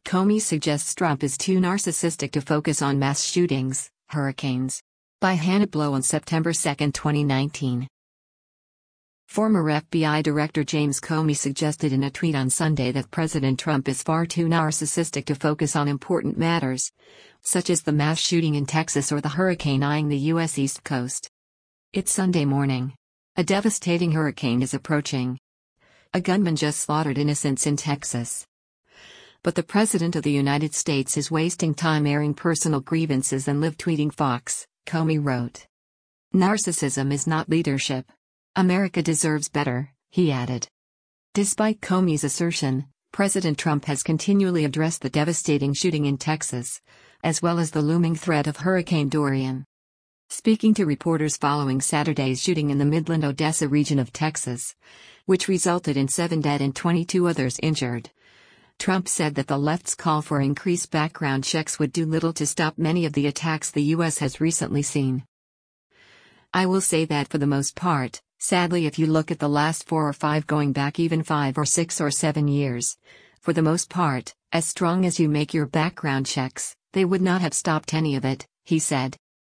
Comey suggests Trump is too narcissistic to focus on mass shootings, hurricanes. By Hannah Blow on September 2, 2019. Former FBI Director James Comey suggested in a tweet on Sunday that President Trump is far too narcissistic to focus on important matters, such as the mass shooting in Texas or the hurricane eyeing the U.S. East Coast. It's Sunday morning. A devastating hurricane is approaching. A gunman just slaughtered innocents in Texas. But the President of the United States is wasting time airing personal grievances and live tweeting Fox, Comey wrote. Narcissism is not leadership. America deserves better, he added. Despite Comey's assertion, President Trump has continually addressed the devastating shooting in Texas, as well as the looming threat of Hurricane Dorian. Speaking to reporters following Saturday's shooting in the Midland-Odessa region of Texas, which resulted in 7 dead and 22 others injured, Trump said that the left's call for increased background checks would do little to stop many of the attacks the U.S. has recently seen. I will say that for the most part, sadly, if you look at the last 4 or 5 going back even 5 or 6 or 7 years, for the most part, as strong as you make your background checks, they would not have stopped any of it, he said.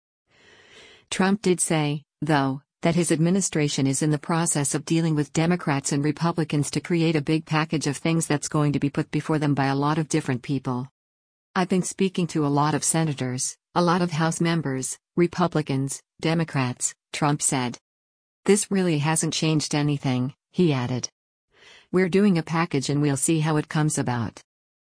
Trump did say, though, that his administration is in the process of dealing with Democrats and Republicans to create a big package of things that's going to be put before them by a lot of different people. I've been speaking to a lot of senators, a lot of House members, Republicans, Democrats, Trump said. This really hasn't changed anything, he added. We're doing a package and we'll see how it comes about.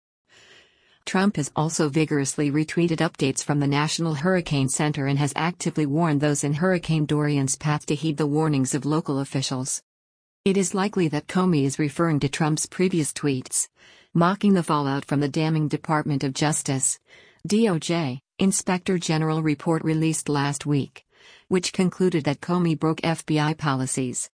Trump has also vigorously retweeted updates from the National Hurricane Center and has actively warned those in Hurricane Dorian's path to heed the warnings of local officials. It is likely that Comey is referring to Trump's previous tweets, mocking the fallout from the damning Department of Justice, DOJ, Inspector General report released last week, which concluded that Comey broke FBI policies.